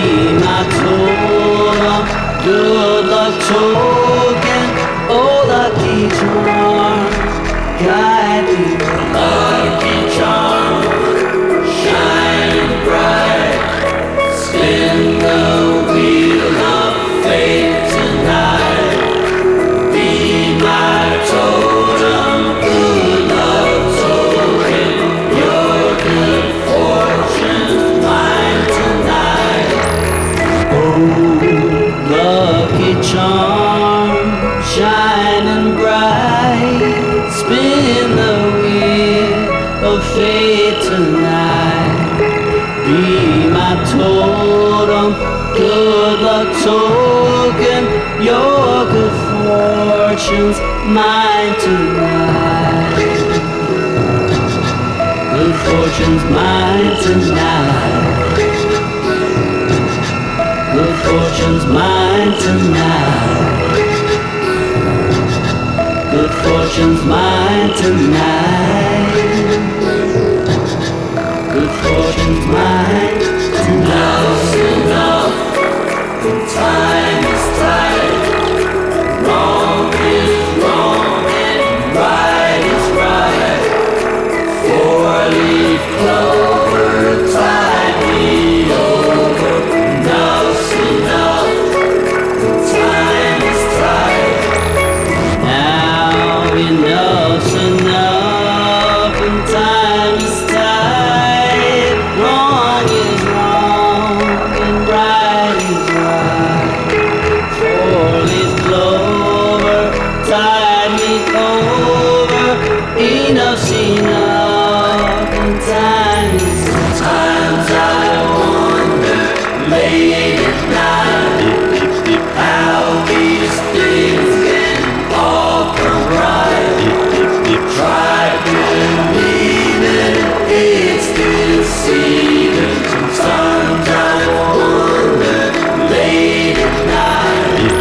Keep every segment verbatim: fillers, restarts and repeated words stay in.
my totem, good luck token, oh lucky charm, guide me. Lucky charm, shining bright, spin the wheel of fate tonight. Be my totem, good luck token, your good fortune's mine tonight. Oh, lucky charm, shining bright, spin the wheel of fate tonight. Be my totem, good luck token, your good fortune's mine tonight. Good fortune's mine tonight. Good fortune's mine tonight. Good fortune's mine tonight. Good fortune's mine tonight. Enough's enough, the time is tight. Wrong is wrong and right is right. Four-leaf clover, tide me over. Enough's enough, the time is tight. Now enough's enough and time is tight. Wrong is wrong and right is right. Four-leaf clover, tide me over. Enough's enough and time is Sometimes I wonder late at night how these things can all come right. Try believing it's deceiving. Sometimes I wonder late at night.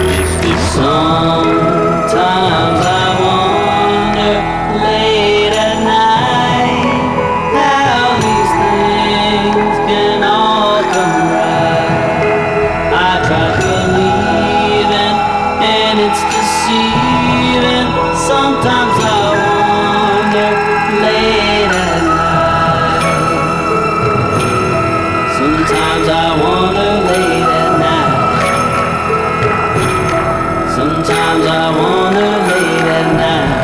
Sometimes I wonder late at night how these things can all come right. I try believing and it's deceiving. Sometimes I wonder late at night. Sometimes I wonder late at night. Sometimes I wonder late at night.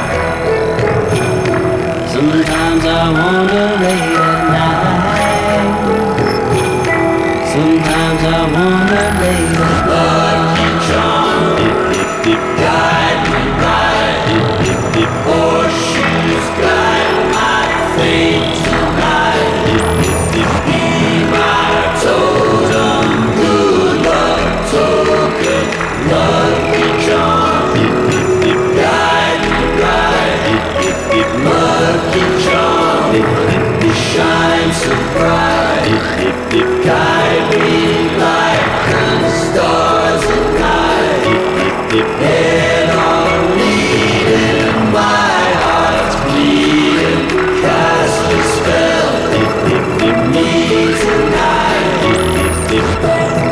Sometimes I wonder late at night. Sometimes I wonder late at night. Lucky charm, guide me right. Horseshoes guide my fate tonight. Be my totem, good luck token, lucky charm, guide me right. Lucky charm, shine so bright, guide me like the stars at night. Head on leading, my heart's bleeding, cast a spell, me tonight.